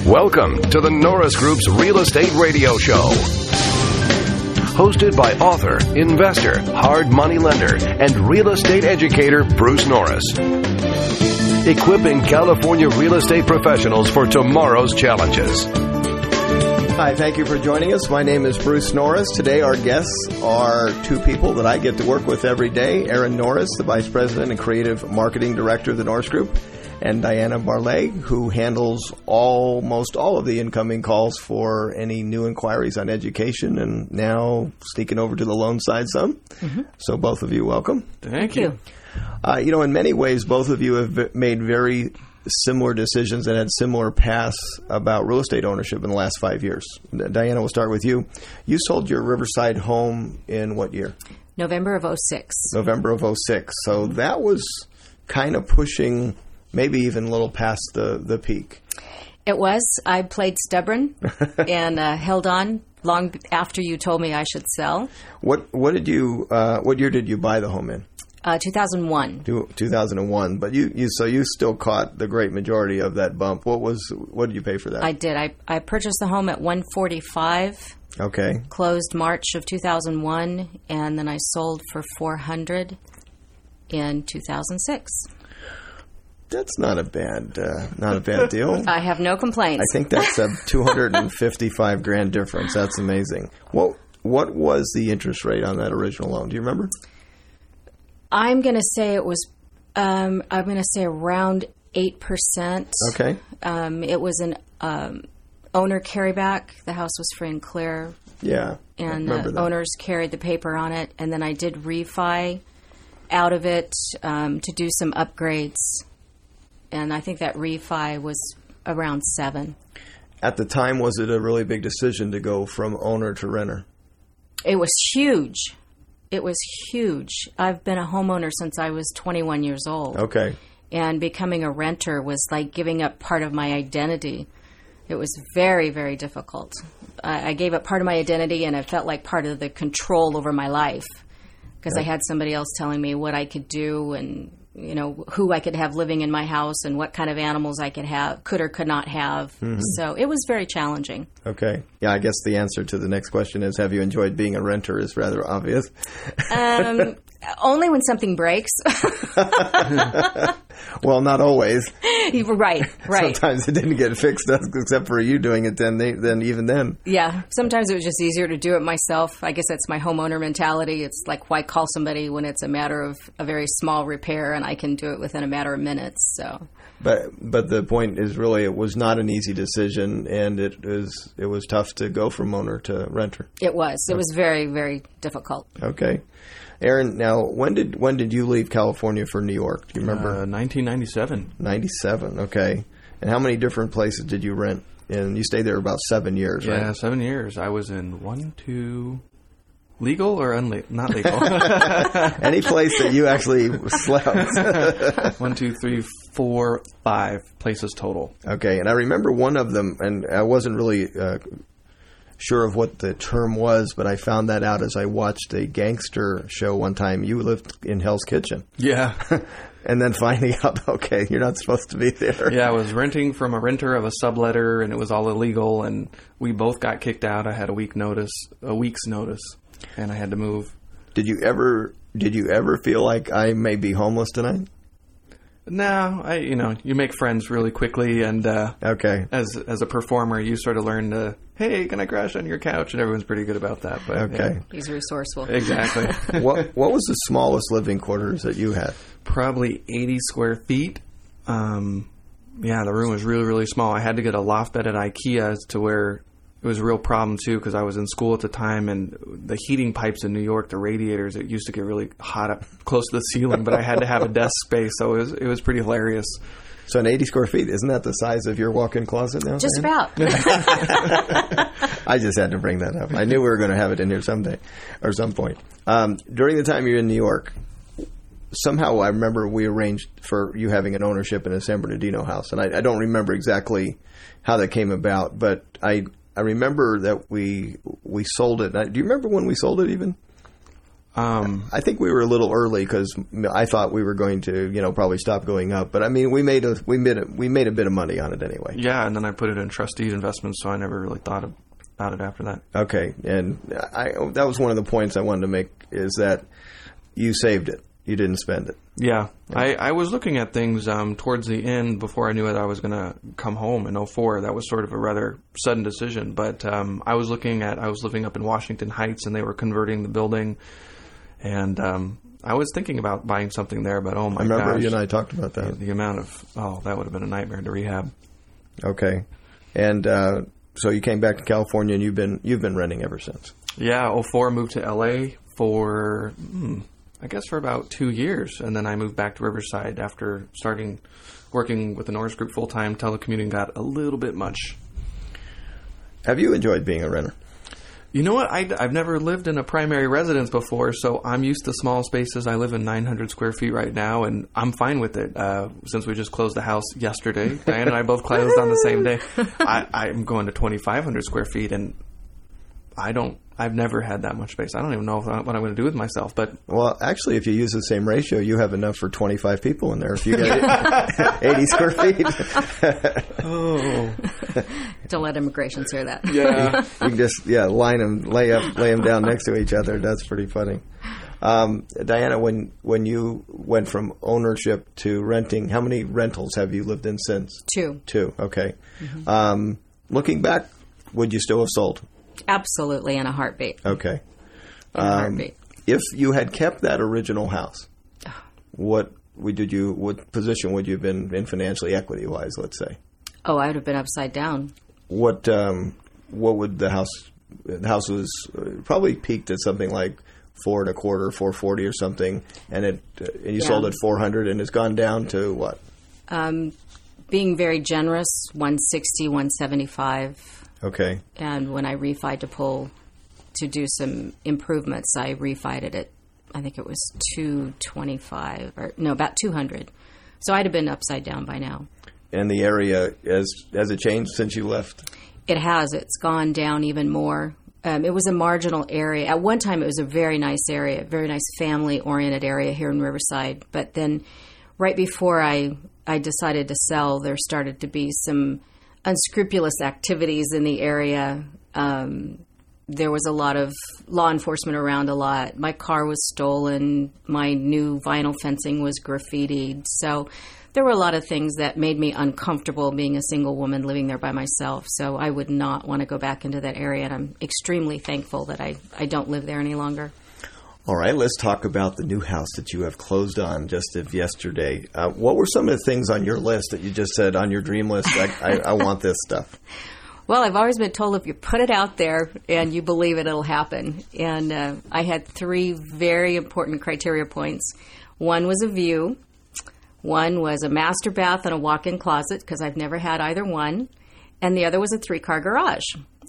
Welcome to the Norris Group's Real Estate Radio Show. Hosted by author, investor, hard money lender, and real estate educator Bruce Norris. Equipping California real estate professionals for tomorrow's challenges. Hi, thank you for joining us. My name is Bruce Norris. Today our guests are two people that I get to work with every day. Aaron Norris, the Vice President and Creative Marketing Director of the Norris Group, and Diana Barlet, who handles almost all of the incoming calls for any new inquiries on education, and now sneaking over to the loan side some. Mm-hmm. So both of you, welcome. Thank you. In many ways, both of you have made very similar decisions and had similar paths about real estate ownership in the last 5 years. Diana, we'll start with you. You sold your Riverside home in what year? November of 06. November of 06. So that was kind of pushing maybe even a little past the peak. It was. I played stubborn and held on long after you told me I should sell. What year did you buy the home in? 2001. 2001. But you still caught the great majority of that bump. What did you pay for that? I did. I purchased the home at $145. Okay. Closed March of 2001, and then I sold for $400 in 2006. That's not a bad deal. I have no complaints. I think that's a $255,000 difference. That's amazing. What was the interest rate on that original loan? Do you remember? I'm going to say it was. I'm going to say around 8%. Okay. It was an owner carryback. The house was free and clear. Yeah. And the owners carried the paper on it, and then I did refi out of it to do some upgrades. And I think that refi was around 7. At the time, was it a really big decision to go from owner to renter? It was huge. It was huge. I've been a homeowner since I was 21 years old. Okay. And becoming a renter was like giving up part of my identity. It was very, very difficult. I gave up part of my identity, and it felt like part of the control over my life because I had somebody else telling me what I could do and who I could have living in my house and what kind of animals I could or could not have. Mm-hmm. So it was very challenging. Okay. Yeah, I guess the answer to the next question is, have you enjoyed being a renter is rather obvious. Only when something breaks. Well, not always. Right. Sometimes it didn't get fixed, except for you doing it then. Yeah. Sometimes it was just easier to do it myself. I guess that's my homeowner mentality. It's like, why call somebody when it's a matter of a very small repair and I can do it within a matter of minutes. So. But the point is really it was not an easy decision, and it was tough to go from owner to renter. It was. It was very, very difficult. Okay. Aaron, now, when did you leave California for New York? Do you remember? 1997. 97, okay. And how many different places did you rent? And you stayed there about 7 years, right? Yeah, 7 years. I was in 1, 2... Legal or not legal? Any place that you actually slept. 1, 2, 3, 4, 5 places total. Okay, and I remember one of them, and I wasn't really sure of what the term was, but I found that out as I watched a gangster show one time. You lived in Hell's Kitchen. Yeah. And then finding out, okay, you're not supposed to be there. Yeah, I was renting from a renter of a subletter, and it was all illegal, and we both got kicked out. I had a week's notice, and I had to move. Did you ever feel like I may be homeless tonight? No, you make friends really quickly, and okay. As a performer, you sort of learn to, hey, can I crash on your couch? And everyone's pretty good about that. But okay, yeah. He's resourceful. Exactly. What was the smallest living quarters that you had? Probably 80 square feet. Yeah, the room was really, really small. I had to get a loft bed at IKEA to where it was a real problem, too, because I was in school at the time, and the heating pipes in New York, the radiators, it used to get really hot up close to the ceiling, but I had to have a desk space, so it was pretty hilarious. So an 80 square feet, isn't that the size of your walk-in closet now? Just about. I just had to bring that up. I knew we were going to have it in here someday, or some point. During the time you were in New York, somehow I remember we arranged for you having an ownership in a San Bernardino house, and I don't remember exactly how that came about, but I remember that we sold it. Do you remember when we sold it even? I think we were a little early because I thought we were going to, probably stop going up. But I mean, we made a bit of money on it anyway. Yeah, and then I put it in trustee investments, so I never really thought about it after that. Okay, and that was one of the points I wanted to make, is that you saved it. You didn't spend it. Yeah. I was looking at things towards the end before I knew that I was going to come home in 2004. That was sort of a rather sudden decision. But I was living up in Washington Heights, and they were converting the building. And I was thinking about buying something there, but oh my gosh. I remember you and I talked about that. The amount of, that would have been a nightmare to rehab. Okay. And so you came back to California, and you've been renting ever since. Yeah, 2004 moved to LA for... I guess for about 2 years, and then I moved back to Riverside after starting working with the Norris Group full-time. Telecommuting got a little bit much. Have you enjoyed being a renter? You know what? I've never lived in a primary residence before, so I'm used to small spaces. I live in 900 square feet right now, and I'm fine with it. Since we just closed the house yesterday, Diane and I both closed on the same day. I'm going to 2,500 square feet, and I've never had that much space. I don't even know what I'm going to do with myself. But well, actually, if you use the same ratio, you have enough for 25 people in there. If you get 80 square feet. Oh. Don't let immigrants hear that. Yeah. You can just line them, lay them down next to each other. That's pretty funny. Diana, when you went from ownership to renting, how many rentals have you lived in since? 2. 2. Okay. Mm-hmm. Looking back, would you still have sold? Absolutely, in a heartbeat. Okay. In a heartbeat. If you had kept that original house, what position would you have been in financially, equity-wise, let's say? Oh, I would have been upside down. What would the house was probably peaked at something like $4.25, $4.40 or something, and you sold at $400, and it's gone down to what? Being very generous, $160, $175. Okay. And when I refied to do some improvements, I refied it at, I think it was $225, about $200. So I'd have been upside down by now. And the area, has it changed since you left? It has. It's gone down even more. It was a marginal area. At one time, it was a very nice area, very nice family-oriented area here in Riverside. But then right before I decided to sell, there started to be some unscrupulous activities in the area. There was a lot of law enforcement around a lot. My car was stolen. My new vinyl fencing was graffitied. So there were a lot of things that made me uncomfortable being a single woman living there by myself. So I would not want to go back into that area, and I'm extremely thankful that I don't live there any longer. All right, let's talk about the new house that you have closed on just of yesterday. What were some of the things on your list that you just said on your dream list, I want this stuff? Well, I've always been told if you put it out there and you believe it, it'll happen. And I had 3 very important criteria points. One was a view. One was a master bath and a walk-in closet, because I've never had either one. And the other was a 3-car garage.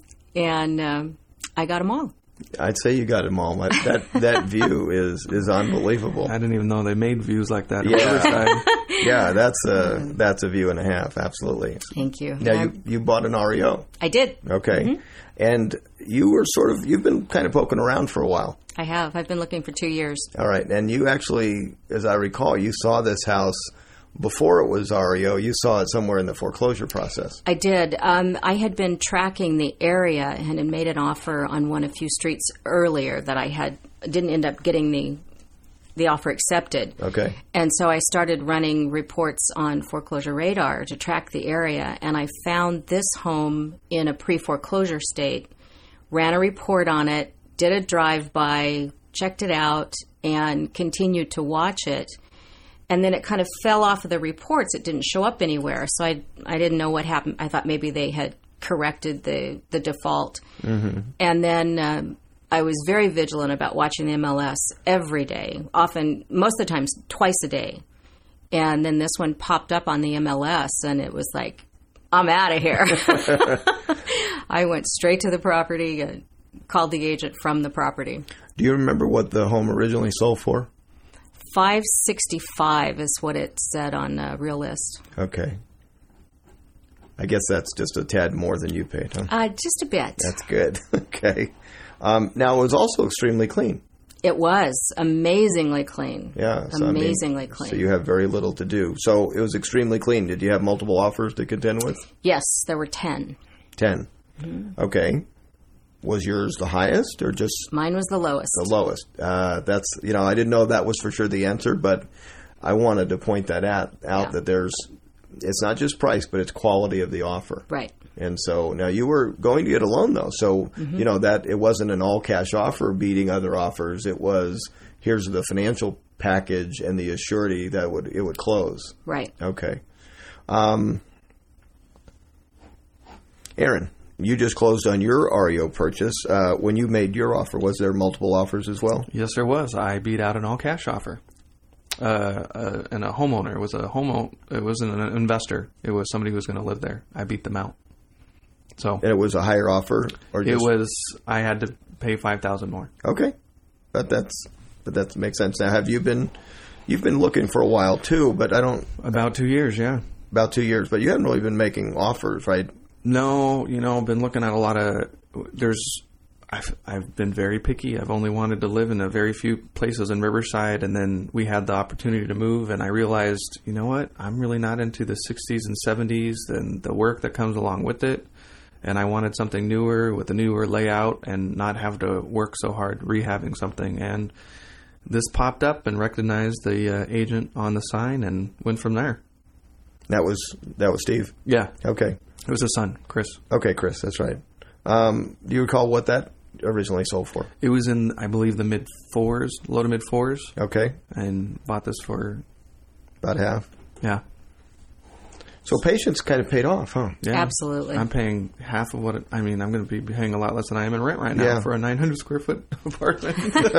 And I got them all. I'd say you got them all. That view is unbelievable. I didn't even know they made views like that. Yeah, that's a view and a half. Absolutely. Thank you. Now you bought an REO. I did. Okay, mm-hmm. And you've been kind of poking around for a while. I have. I've been looking for 2 years. All right, and you actually, as I recall, you saw this house before it was REO. You saw it somewhere in the foreclosure process. I did. I had been tracking the area and had made an offer on a few streets earlier that I didn't end up getting the offer accepted. Okay. And so I started running reports on Foreclosure Radar to track the area, and I found this home in a pre-foreclosure state, ran a report on it, did a drive-by, checked it out, and continued to watch it. And then it kind of fell off of the reports. It didn't show up anywhere. So I didn't know what happened. I thought maybe they had corrected the default. Mm-hmm. And then I was very vigilant about watching the MLS every day, often, most of the times, twice a day. And then this one popped up on the MLS, and it was like, I'm out of here. I went straight to the property and called the agent from the property. Do you remember what the home originally sold for? $565 is what it said on Realist. Okay. I guess that's just a tad more than you paid, huh? Just a bit. That's good. Okay. Now, it was also extremely clean. It was amazingly clean. Yeah. So, amazingly clean. So you have very little to do. So it was extremely clean. Did you have multiple offers to contend with? Yes, there were 10. 10. Mm-hmm. Okay. Was yours the highest or just... Mine was the lowest. The lowest. That's, I didn't know that was for sure the answer, but I wanted to point that out that it's not just price, but it's quality of the offer. Right. And so now you were going to get a loan though. So, that it wasn't an all cash offer beating other offers. It was, here's the financial package and the assurity that it would close. Right. Okay. Aaron, you just closed on your REO purchase. When you made your offer, was there multiple offers as well? Yes, there was. I beat out an all cash offer. And a homeowner. It wasn't an investor. It was somebody who was going to live there. I beat them out. So, and it was a higher offer, or just... It was. I had to pay $5,000 more. Okay, but that makes sense. Now, you've been looking for a while too, but I don't. About 2 years, yeah. About 2 years, but you haven't really been making offers, right? No, I've been looking at a lot of. I've been very picky. I've only wanted to live in a very few places in Riverside, and then we had the opportunity to move, and I realized, you know what? I'm really not into the 60s and 70s and the work that comes along with it. And I wanted something newer with a newer layout and not have to work so hard rehabbing something. And this popped up and recognized the agent on the sign and went from there. That was Steve? Yeah. Okay. It was his son, Chris. Okay, Chris, that's right. Do you recall what that originally sold for? It was in, I believe, the mid-4s, low to mid-4s. Okay. And bought this for... About half? Yeah. So patience kind of paid off, huh? Yeah. Absolutely. I'm paying half of what I'm going to be paying a lot less than I am in rent right now for a 900 square foot apartment.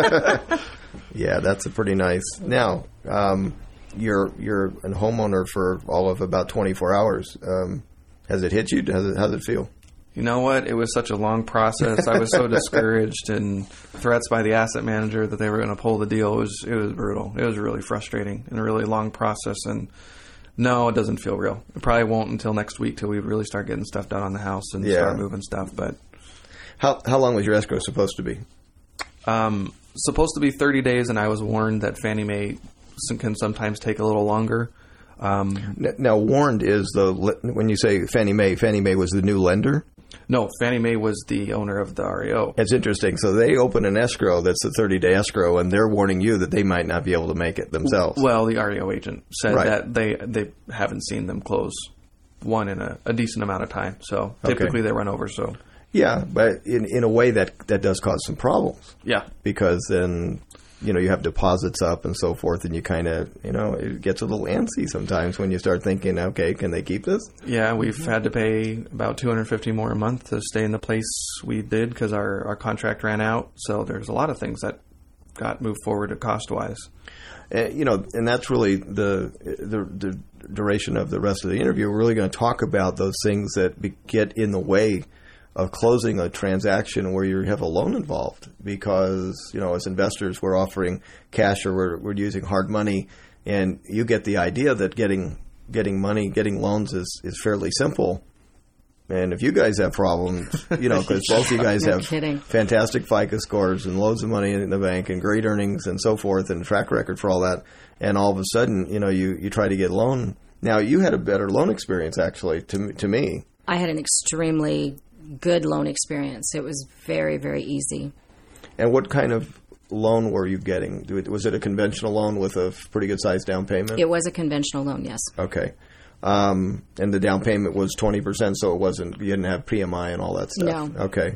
Yeah, that's a pretty nice. Now, you're a homeowner for all of about 24 hours. Has it hit you? How does it feel? You know what? It was such a long process. I was so discouraged, and threats by the asset manager that they were going to pull the deal. It was brutal. It was really frustrating and a really long process. And no, it doesn't feel real. It probably won't until next week till we really start getting stuff done on the house and start moving stuff. But how long was your escrow supposed to be? Supposed to be 30 days, and I was warned that Fannie Mae can sometimes take a little longer. Now, warned is when you say Fannie Mae was the new lender? No, Fannie Mae was the owner of the REO. It's interesting. So they open an escrow that's a 30-day escrow, and they're warning you that they might not be able to make it themselves. Well, the REO agent said that they haven't seen them close one in a decent amount of time. So typically they run over. So yeah, but in a way that does cause some problems. Yeah, because then you have deposits up and so forth, and you kind of it gets a little antsy sometimes when you start thinking, okay, can they keep this? Yeah, we've had to pay about $250 more a month to stay in the place we did because our contract ran out. So there's a lot of things that got moved forward cost wise. And that's really the duration of the rest of the interview. We're really going to talk about those things that get in the way of closing a transaction where you have a loan involved, because as investors we're offering cash or we're using hard money, and you get the idea that getting loans is fairly simple. And if you guys have problems, because both of you guys have fantastic FICO scores and loads of money in the bank and great earnings and so forth and track record for all that, and all of a sudden you try to get a loan. Now you had a better loan experience actually to me. I had an extremely good loan experience. It was very, very easy. And what kind of loan were you getting? Was it a conventional loan with a pretty good sized down payment? It was a conventional loan, yes. Okay. And the down payment was 20%, so you didn't have PMI and all that stuff. No. Okay.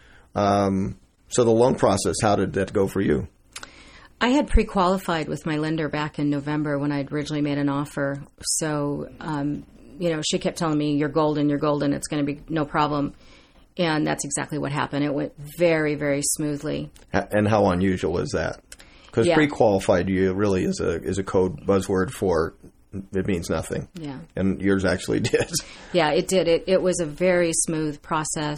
So the loan process, how did that go for you? I had pre-qualified with my lender back in November when I'd originally made an offer. So, she kept telling me, you're golden, it's going to be no problem. And that's exactly what happened. It went very, very smoothly. And how unusual is that? Because pre-qualified really is a code buzzword for it means nothing. Yeah. And yours actually did. Yeah, it did. It was a very smooth process.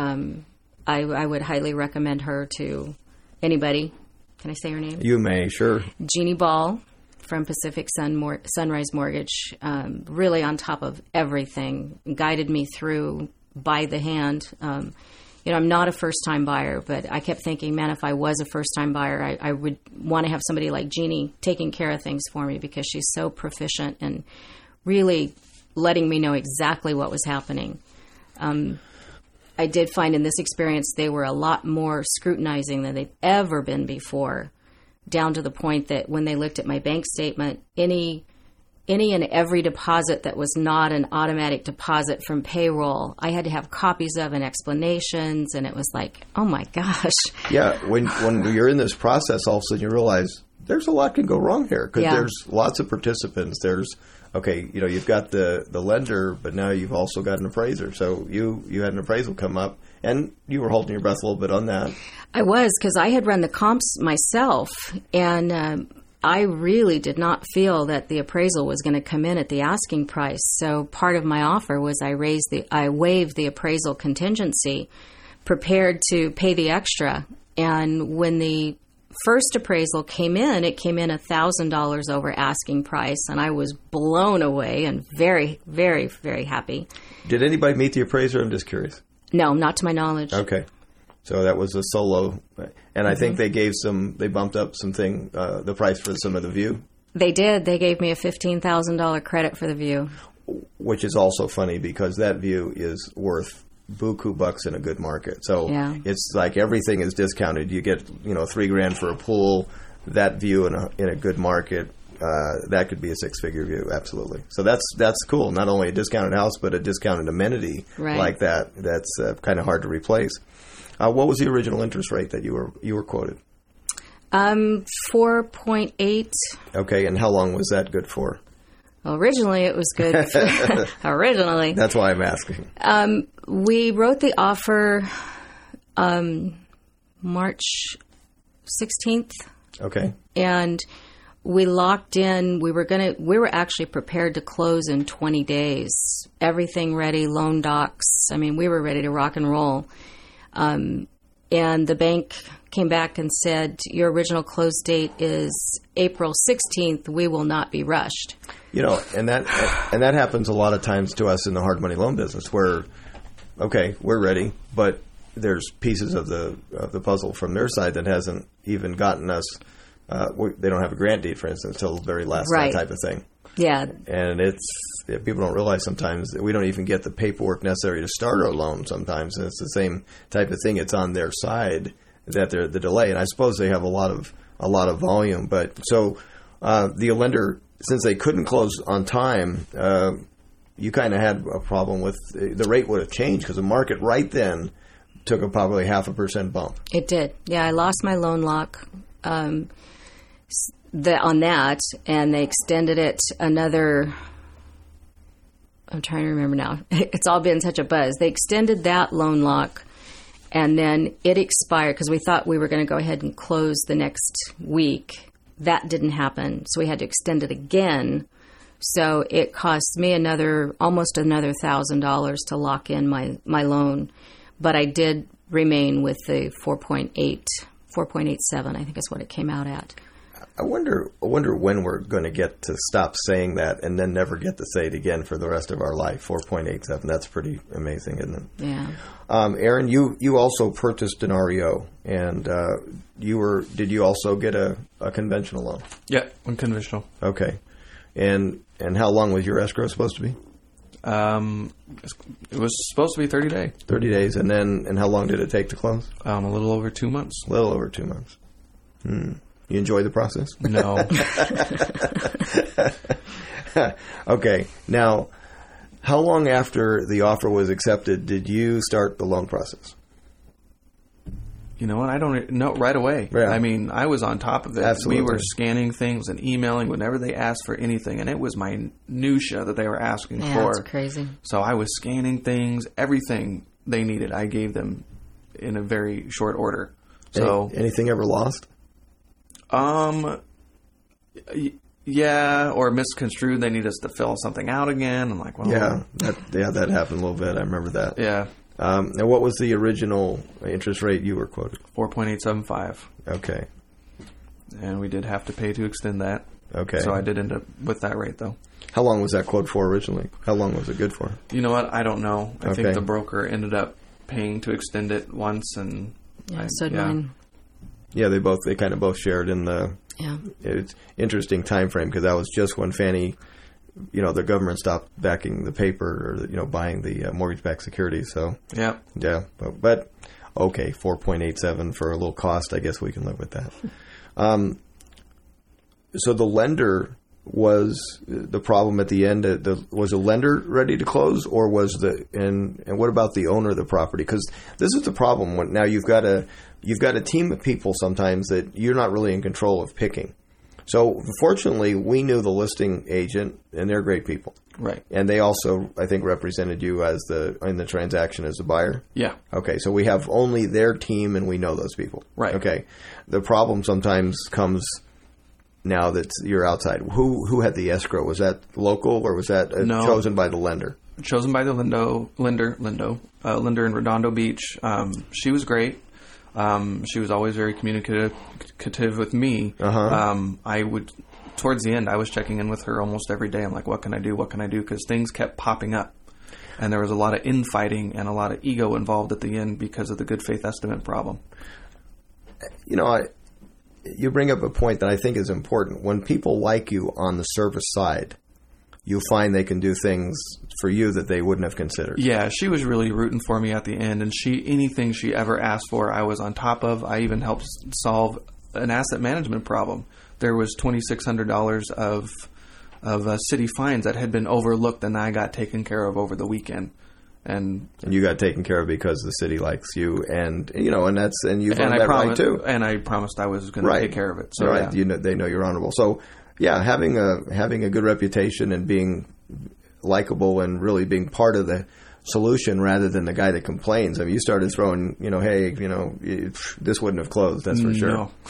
I would highly recommend her to anybody. Can I say her name? You may, sure. Jeannie Ball from Pacific Sunrise Mortgage, really on top of everything, guided me through by the hand. I'm not a first-time buyer, but I kept thinking, man, if I was a first-time buyer, I would want to have somebody like Jeannie taking care of things for me, because she's so proficient and really letting me know exactly what was happening. I did find in this experience they were a lot more scrutinizing than they've ever been before, down to the point that when they looked at my bank statement, any and every deposit that was not an automatic deposit from payroll, I had to have copies of and explanations, and it was like, oh my gosh. Yeah, when you're in this process, all of a sudden you realize there's a lot can go wrong here, because there's lots of participants. There's, you've got the lender, but now you've also got an appraiser. So you had an appraisal come up, and you were holding your breath a little bit on that. I was, because I had run the comps myself, and I really did not feel that the appraisal was going to come in at the asking price. So part of my offer was I waived the appraisal contingency, prepared to pay the extra. And when the first appraisal came in, it came in $1,000 over asking price, and I was blown away and very, very, very happy. Did anybody meet the appraiser? I'm just curious. No, not to my knowledge. Okay. So that was a solo, and I think they bumped up the price for some of the view. They did. They gave me a $15,000 credit for the view. Which is also funny, because that view is worth buku bucks in a good market. So It's like everything is discounted. You get, $3,000 for a pool. That view in a good market, that could be a 6-figure view. Absolutely. So that's cool. Not only a discounted house, but a discounted amenity like that. That's kind of hard to replace. What was the original interest rate that you were quoted? 4.8. Okay, and how long was that good for? Well, originally it was good. Originally. That's why I'm asking. We wrote the offer March 16th. Okay. And we locked in. We were actually prepared to close in 20 days. Everything ready, loan docs. I mean, we were ready to rock and roll. And the bank came back and said, your original close date is April 16th. We will not be rushed. And that happens a lot of times to us in the hard money loan business, where, okay, we're ready, but there's pieces of the puzzle from their side that hasn't even gotten us. They don't have a grant deed, for instance, until the very last, that type of thing. Yeah. And people don't realize sometimes that we don't even get the paperwork necessary to start our loan sometimes. And it's the same type of thing. It's on their side that they're the delay. And I suppose they have a lot of volume. But so the lender, since they couldn't close on time, you kind of had a problem with the rate would have changed, because the market right then took probably 0.5% bump. It did. Yeah, I lost my loan lock on that, and they extended it another. I'm trying to remember now. It's all been such a buzz. They extended that loan lock, and then it expired, because we thought we were going to go ahead and close the next week. That didn't happen, so we had to extend it again. So it cost me almost another $1,000 to lock in my loan. But I did remain with the 4.87, I think is what it came out at. I wonder when we're going to get to stop saying that and then never get to say it again for the rest of our life. 4.87. That's pretty amazing, isn't it? Yeah. Aaron, you also purchased an REO, and did you also get a conventional loan? Yeah, unconventional. Okay. And how long was your escrow supposed to be? It was supposed to be 30 days. 30 days, and how long did it take to close? A little over 2 months. A little over 2 months. You enjoy the process? No. Okay. Now, how long after the offer was accepted did you start the loan process? You know what? I don't know. Right away. Yeah. I mean, I was on top of it. Absolutely. We were scanning things and emailing whenever they asked for anything, and it was minutia that they were asking for. Yeah, that's crazy. So I was scanning things, everything they needed. I gave them in a very short order. So anything ever lost? Yeah, or misconstrued. They need us to fill something out again. I'm like, well, that happened a little bit. I remember that. Yeah. Now, what was the original interest rate you were quoted? 4.875. Okay. And we did have to pay to extend that. Okay. So I did end up with that rate, though. How long was that quote for originally? How long was it good for? You know what? I don't know. I think the broker ended up paying to extend it once, and so did mine. Yeah, they kind of both shared in the. Yeah, it's interesting time frame because that was just when Fannie, the government stopped backing the paper or buying the mortgage-backed securities. So yeah, but okay, 4.87 for a little cost. I guess we can live with that. So the lender was the problem at the end. Was the lender ready to close, or was and what about the owner of the property? Because this is the problem. Now you've got a team of people sometimes that you're not really in control of picking. So fortunately, we knew the listing agent, and they're great people, right? And they also, I think, represented you in the transaction as a buyer. Yeah. Okay, so we have only their team, and we know those people. Right. Okay. The problem sometimes comes. Now that you're outside, who had the escrow? Was that local or was that chosen by the lender? Chosen by the lender in Redondo Beach. She was great. She was always very communicative with me. Towards the end, I was checking in with her almost every day. I'm like, what can I do? What can I do? Because things kept popping up. And there was a lot of infighting and a lot of ego involved at the end because of the good faith estimate problem. You bring up a point that I think is important. When people like you on the service side, you find they can do things for you that they wouldn't have considered. Yeah, she was really rooting for me at the end, and anything she ever asked for, I was on top of. I even helped solve an asset management problem. There was $2,600 of city fines that had been overlooked, and I got taken care of over the weekend. And you got taken care of because the city likes you, and you've earned that right too. And I promised I was going to take care of it. So right, yeah. They know you're honorable. So yeah, having a good reputation and being likable and really being part of the solution rather than the guy that complains. I mean, you started throwing, hey, this wouldn't have closed. That's for sure. No.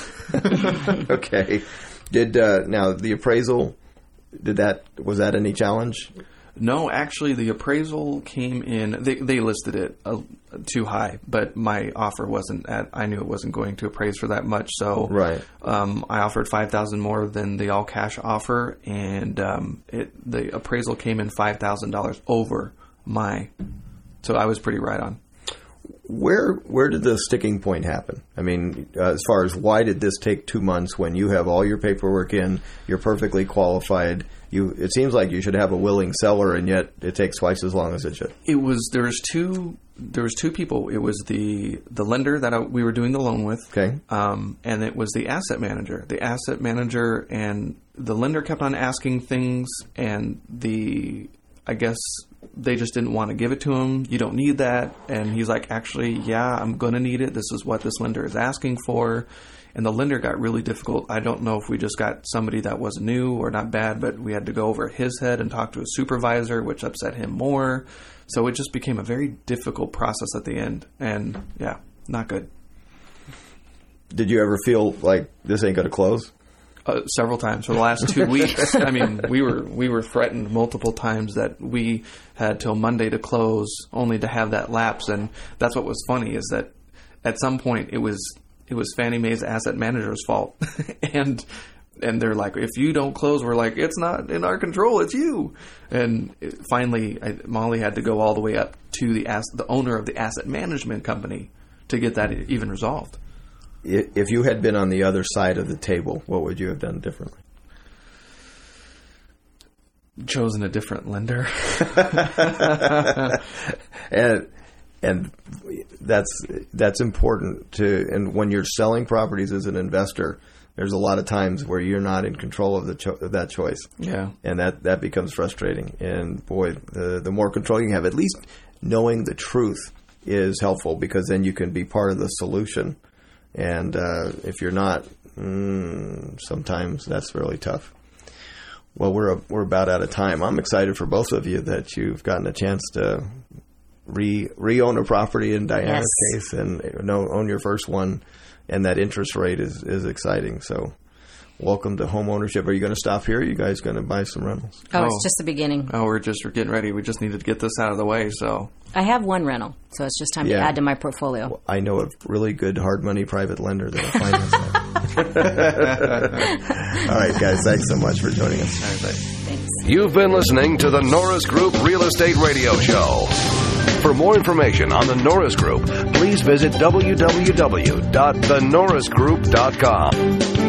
Okay. Now the appraisal? Was that any challenge? No, actually, the appraisal came in. They listed it too high, but my offer wasn't I knew it wasn't going to appraise for that much. So, right. I offered $5,000 more than the all cash offer, and the appraisal came in $5,000 over my. So I was pretty right on. Where did the sticking point happen? I mean, as far as why did this take 2 months when you have all your paperwork in, you're perfectly qualified. It seems like you should have a willing seller, and yet it takes twice as long as it should. There was two people. It was the lender that we were doing the loan with, okay, and it was the asset manager. The asset manager and the lender kept on asking things, and I guess they just didn't want to give it to him. You don't need that, and he's like, actually, yeah, I'm going to need it. This is what this lender is asking for. And the lender got really difficult. I don't know if we just got somebody that was new or not bad, but we had to go over his head and talk to a supervisor, which upset him more. So it just became a very difficult process at the end. And, yeah, not good. Did you ever feel like this ain't going to close? Several times for the last 2 weeks. I mean, we were threatened multiple times that we had till Monday to close, only to have that lapse. And that's what was funny is that at some point it was Fannie Mae's asset manager's fault. and they're like, if you don't close, we're like, it's not in our control, it's you. And finally, Molly had to go all the way up to the owner of the asset management company to get that even resolved. If you had been on the other side of the table, what would you have done differently? Chosen a different lender. And that's important to. And when you're selling properties as an investor, there's a lot of times where you're not in control of that choice. Yeah, and that becomes frustrating. And boy, the more control you have, at least knowing the truth is helpful because then you can be part of the solution. And if you're not, sometimes that's really tough. Well, we're about out of time. I'm excited for both of you that you've gotten a chance to re-own a property in Diana's case and own your first one, and that interest rate is exciting. So welcome to home ownership. Are you going to stop here? Or are you guys going to buy some rentals? It's just the beginning. We're getting ready. We just needed to get this out of the way. So I have one rental, so it's just time to add to my portfolio. Well, I know a really good hard money private lender that will finance that. All right, guys. Thanks so much for joining us. All right, bye. Thanks. You've been listening to the Norris Group Real Estate Radio Show. For more information on the Norris Group, please visit www.thenorrisgroup.com.